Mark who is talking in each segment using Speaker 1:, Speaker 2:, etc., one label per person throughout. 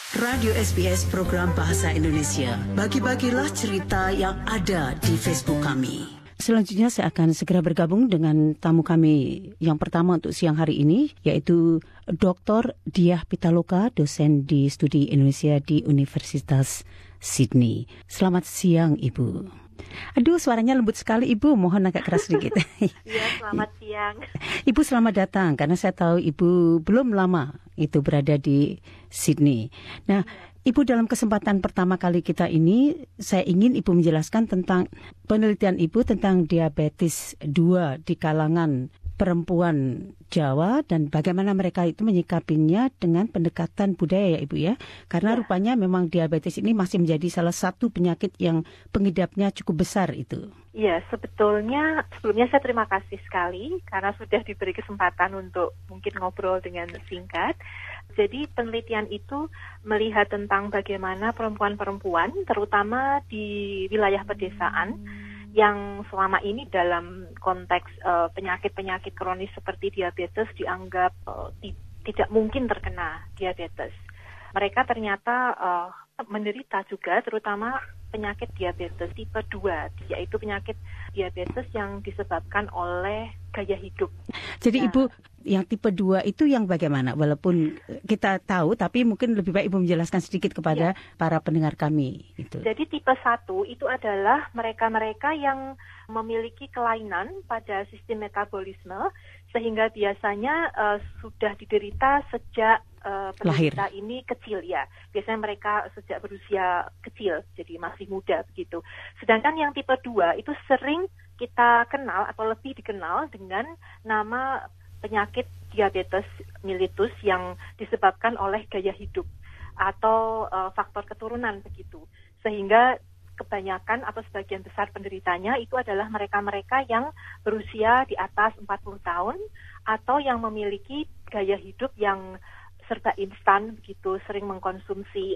Speaker 1: Radio SBS program Bahasa Indonesia. Bagi-bagilah cerita yang ada di Facebook kami. Selanjutnya saya akan segera bergabung dengan tamu kami yang pertama untuk siang hari ini, yaitu Dr. Diah Pitaloka, dosen di Studi Indonesia di Universitas Sydney. Selamat siang, Ibu. Aduh, suaranya lembut sekali, Ibu. Mohon agak keras sedikit.
Speaker 2: Ya, selamat siang.
Speaker 1: Ibu selamat datang, karena saya tahu Ibu belum lama itu berada di Sydney. Nah, Ibu, dalam kesempatan pertama kali kita ini, saya ingin Ibu menjelaskan tentang penelitian Ibu tentang diabetes 2 di kalangan perempuan Jawa dan bagaimana mereka itu menyikapinya dengan pendekatan budaya, ya Ibu ya. Karena rupanya memang diabetes ini masih menjadi salah satu penyakit yang pengidapnya cukup besar itu.
Speaker 2: Ya, sebetulnya sebelumnya saya terima kasih sekali karena sudah diberi kesempatan untuk mungkin ngobrol dengan singkat. Jadi penelitian itu melihat tentang bagaimana perempuan-perempuan, terutama di wilayah pedesaan, yang selama ini dalam konteks penyakit-penyakit kronis seperti diabetes dianggap tidak mungkin terkena diabetes. Mereka ternyata menderita juga terutama penyakit diabetes tipe 2, yaitu penyakit diabetes yang disebabkan oleh gaya hidup.
Speaker 1: Jadi Ibu, yang tipe 2 itu yang bagaimana? Walaupun kita tahu, tapi mungkin lebih baik Ibu menjelaskan sedikit kepada para pendengar kami. Itu.
Speaker 2: Jadi tipe 1 itu adalah mereka-mereka yang memiliki kelainan pada sistem metabolisme, sehingga biasanya sudah diderita sejak penderita ini kecil ya. Biasanya mereka sejak berusia kecil, jadi masih muda begitu. Sedangkan yang tipe 2 itu sering kita kenal atau lebih dikenal dengan nama penyakit diabetes mellitus yang disebabkan oleh gaya hidup atau faktor keturunan begitu. Sehingga kebanyakan atau sebagian besar penderitanya itu adalah mereka-mereka yang berusia di atas 40 tahun atau yang memiliki gaya hidup yang serba instan begitu, sering mengkonsumsi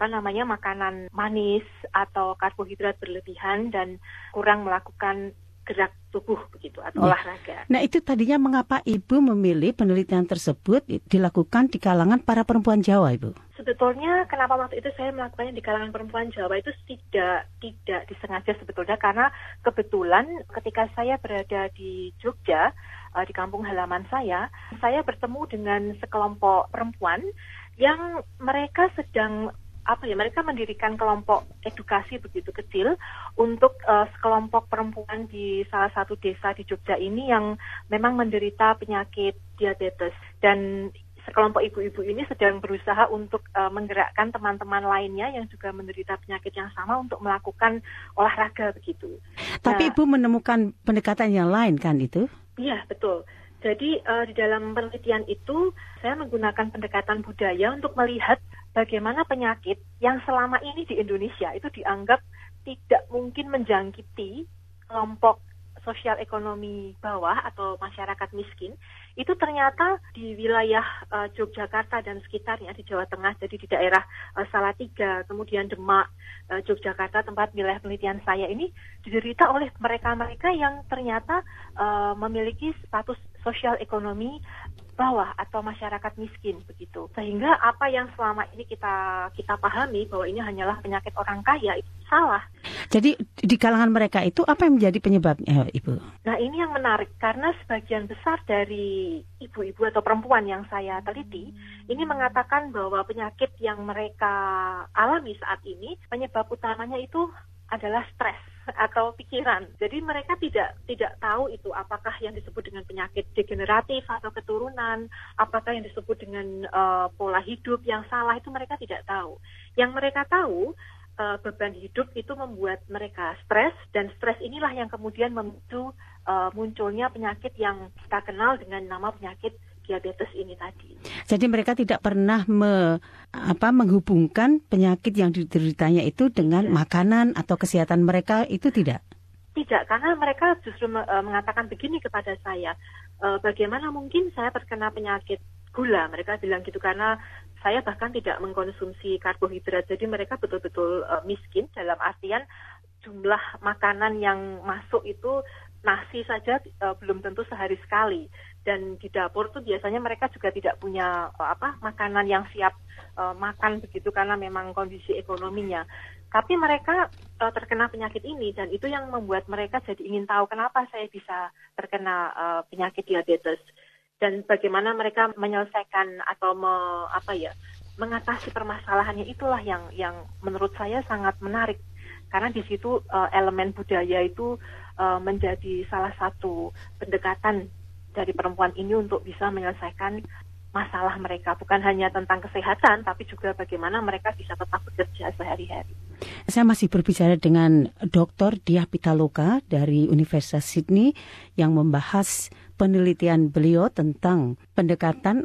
Speaker 2: makanan manis atau karbohidrat berlebihan dan kurang melakukan gerak tubuh begitu atau olahraga.
Speaker 1: Nah, itu tadinya mengapa Ibu memilih penelitian tersebut dilakukan di kalangan para perempuan Jawa, Ibu?
Speaker 2: Sebetulnya kenapa waktu itu saya melakukannya di kalangan perempuan Jawa itu tidak disengaja sebetulnya, karena kebetulan ketika saya berada di Jogja, di kampung halaman saya bertemu dengan sekelompok perempuan yang mereka sedang mereka mendirikan kelompok edukasi begitu kecil untuk sekelompok perempuan di salah satu desa di Jogja ini yang memang menderita penyakit diabetes, dan sekelompok ibu-ibu ini sedang berusaha untuk menggerakkan teman-teman lainnya yang juga menderita penyakit yang sama untuk melakukan olahraga begitu.
Speaker 1: Tapi Ibu menemukan pendekatan yang lain kan itu?
Speaker 2: Iya, betul. Jadi di dalam penelitian itu saya menggunakan pendekatan budaya untuk melihat bagaimana penyakit yang selama ini di Indonesia itu dianggap tidak mungkin menjangkiti kelompok sosial ekonomi bawah atau masyarakat miskin, itu ternyata di wilayah Yogyakarta dan sekitarnya di Jawa Tengah, jadi di daerah Salatiga, kemudian Demak, Yogyakarta, tempat wilayah penelitian saya ini diderita oleh mereka-mereka yang ternyata memiliki status sosial ekonomi bawah atau masyarakat miskin begitu. Sehingga apa yang selama ini kita pahami bahwa ini hanyalah penyakit orang kaya itu salah.
Speaker 1: Jadi di kalangan mereka itu apa yang menjadi penyebabnya, Ibu?
Speaker 2: Nah, ini yang menarik karena sebagian besar dari ibu-ibu atau perempuan yang saya teliti ini mengatakan bahwa penyakit yang mereka alami saat ini penyebab utamanya itu adalah stres atau pikiran. Jadi mereka tidak tahu itu apakah yang disebut dengan penyakit degeneratif atau keturunan, apakah yang disebut dengan pola hidup yang salah, itu mereka tidak tahu. Yang mereka tahu beban hidup itu membuat mereka stres, dan stres inilah yang kemudian memicu munculnya penyakit yang kita kenal dengan nama penyakit diabetes ini tadi.
Speaker 1: Jadi mereka tidak pernah menghubungkan penyakit yang dideritanya itu dengan makanan atau kesehatan mereka, itu tidak?
Speaker 2: Tidak, karena mereka justru mengatakan begini kepada saya, bagaimana mungkin saya terkena penyakit gula, mereka bilang gitu, karena saya bahkan tidak mengkonsumsi karbohidrat, jadi mereka betul-betul miskin dalam artian jumlah makanan yang masuk itu nasi saja belum tentu sehari sekali. Dan di dapur tuh biasanya mereka juga tidak punya makanan yang siap makan begitu karena memang kondisi ekonominya. Tapi mereka terkena penyakit ini dan itu yang membuat mereka jadi ingin tahu kenapa saya bisa terkena penyakit diabetes dan bagaimana mereka menyelesaikan atau mengatasi permasalahannya. Itulah yang menurut saya sangat menarik karena di situ elemen budaya itu menjadi salah satu pendekatan dari perempuan ini untuk bisa menyelesaikan masalah mereka, bukan hanya tentang kesehatan tapi juga bagaimana mereka bisa tetap bekerja sehari-hari.
Speaker 1: Saya masih berbicara dengan Dr. Diah Pitaloka dari Universitas Sydney yang membahas penelitian beliau tentang pendekatan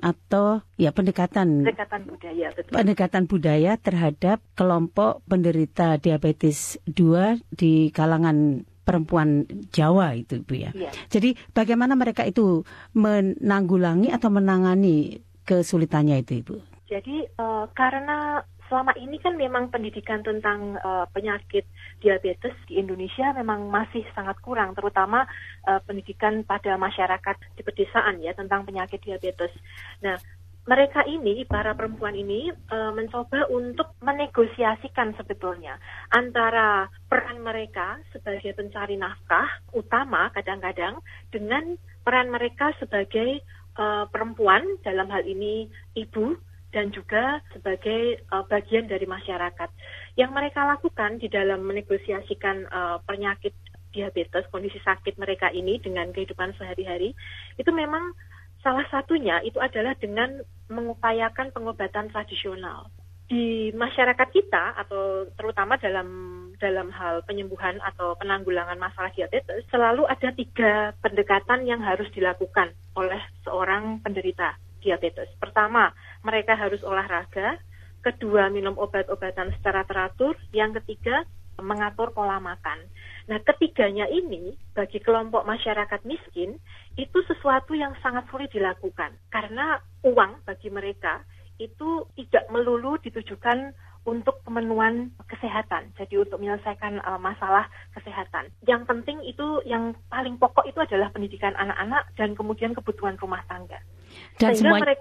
Speaker 1: budaya, betul. Pendekatan budaya terhadap kelompok penderita diabetes 2 di kalangan perempuan Jawa itu, Bu ya. Jadi bagaimana mereka itu menanggulangi atau menangani kesulitannya itu, Ibu? Jadi
Speaker 2: karena selama ini kan memang pendidikan tentang penyakit diabetes di Indonesia memang masih sangat kurang, terutama pendidikan pada masyarakat di pedesaan ya tentang penyakit diabetes. Nah, mereka ini, para perempuan ini mencoba untuk menegosiasikan sebetulnya antara peran mereka sebagai pencari nafkah utama kadang-kadang dengan peran mereka sebagai perempuan, dalam hal ini ibu, dan juga sebagai bagian dari masyarakat. Yang mereka lakukan di dalam menegosiasikan penyakit diabetes, kondisi sakit mereka ini dengan kehidupan sehari-hari, itu memang salah satunya itu adalah dengan mengupayakan pengobatan tradisional. Di masyarakat kita atau terutama dalam hal penyembuhan atau penanggulangan masalah diabetes, selalu ada 3 pendekatan yang harus dilakukan oleh seorang penderita diabetes. Pertama, mereka harus olahraga. Kedua, minum obat-obatan secara teratur. Yang ketiga, mengatur pola makan. Nah, ketiganya ini bagi kelompok masyarakat miskin itu sesuatu yang sangat sulit dilakukan karena uang bagi mereka itu tidak melulu ditujukan untuk pemenuhan kesehatan. Jadi untuk menyelesaikan masalah kesehatan. Yang penting itu, yang paling pokok itu adalah pendidikan anak-anak dan kemudian kebutuhan rumah tangga.
Speaker 1: Dan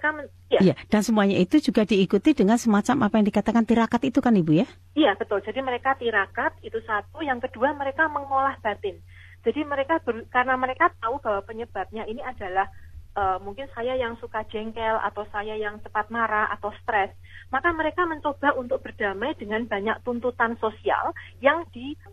Speaker 1: dan semuanya itu juga diikuti dengan semacam apa yang dikatakan tirakat itu kan, Ibu ya?
Speaker 2: Iya, betul. Jadi mereka tirakat itu satu, yang kedua mereka mengolah batin. Jadi mereka karena mereka tahu bahwa penyebabnya ini adalah mungkin saya yang suka jengkel atau saya yang cepat marah atau stres, maka mereka mencoba untuk berdamai dengan banyak tuntutan sosial yang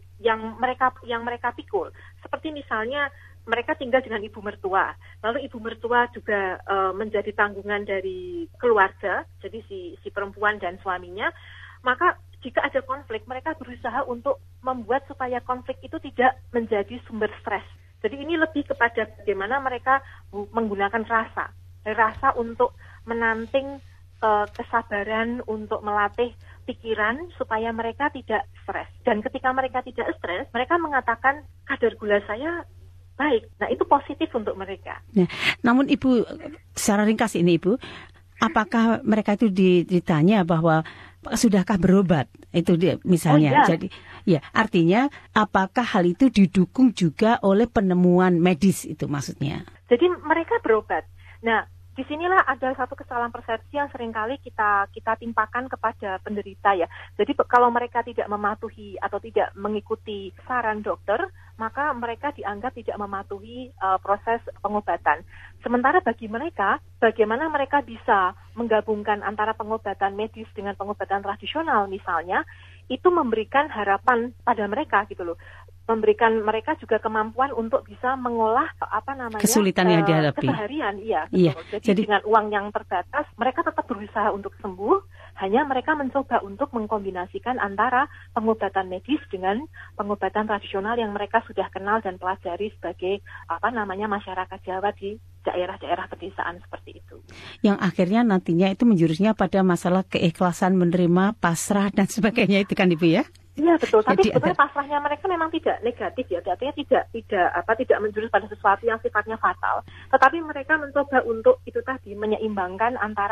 Speaker 2: mereka pikul. Seperti misalnya mereka tinggal dengan ibu mertua, lalu ibu mertua juga menjadi tanggungan dari keluarga, jadi si perempuan dan suaminya, maka jika ada konflik, mereka berusaha untuk membuat supaya konflik itu tidak menjadi sumber stres. Jadi ini lebih kepada bagaimana mereka menggunakan rasa untuk menanting kesabaran, untuk melatih pikiran supaya mereka tidak stres. Dan ketika mereka tidak stres, mereka mengatakan kadar gula saya baik. Nah, itu positif untuk mereka.
Speaker 1: Nah, namun Ibu, secara ringkas ini Ibu, apakah mereka itu ditanya bahwa sudahkah berobat? Itu dia misalnya. Jadi ya, artinya apakah hal itu didukung juga oleh penemuan medis itu maksudnya?
Speaker 2: Jadi mereka berobat. Nah, disinilah ada satu kesalahan persepsi yang seringkali kita timpakan kepada penderita ya. Jadi kalau mereka tidak mematuhi atau tidak mengikuti saran dokter, maka mereka dianggap tidak mematuhi proses pengobatan. Sementara bagi mereka, bagaimana mereka bisa menggabungkan antara pengobatan medis dengan pengobatan tradisional misalnya, itu memberikan harapan pada mereka gitu loh. Memberikan mereka juga kemampuan untuk bisa mengolah
Speaker 1: kesulitan yang dihadapi
Speaker 2: keseharian, iya. Jadi dengan uang yang terbatas, mereka tetap berusaha untuk sembuh. Hanya mereka mencoba untuk mengkombinasikan antara pengobatan medis dengan pengobatan tradisional yang mereka sudah kenal dan pelajari sebagai masyarakat Jawa di daerah-daerah pedesaan seperti itu.
Speaker 1: Yang akhirnya nantinya itu menjurusnya pada masalah keikhlasan menerima, pasrah dan sebagainya itu kan Ibu ya?
Speaker 2: Iya betul, tapi sebetulnya pasrahnya mereka memang tidak negatif ya, artinya tidak menjurus pada sesuatu yang sifatnya fatal, tetapi mereka mencoba untuk itu tadi menyeimbangkan antara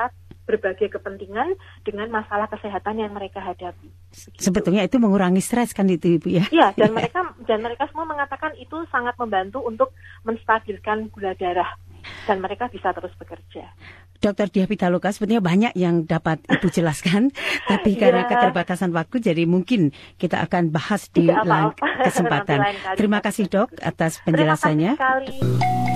Speaker 2: berbagai kepentingan dengan masalah kesehatan yang mereka hadapi.
Speaker 1: Sebetulnya itu mengurangi stres kan itu Ibu ya?
Speaker 2: Iya, dan mereka semua mengatakan itu sangat membantu untuk menstabilkan gula darah dan mereka bisa terus bekerja.
Speaker 1: Dr. Diah Pitaloka, sebenarnya banyak yang dapat Ibu jelaskan, tapi karena keterbatasan waktu, jadi mungkin kita akan bahas di lain kesempatan. Terima kasih Dok atas penjelasannya.
Speaker 2: Terima kasih sekali.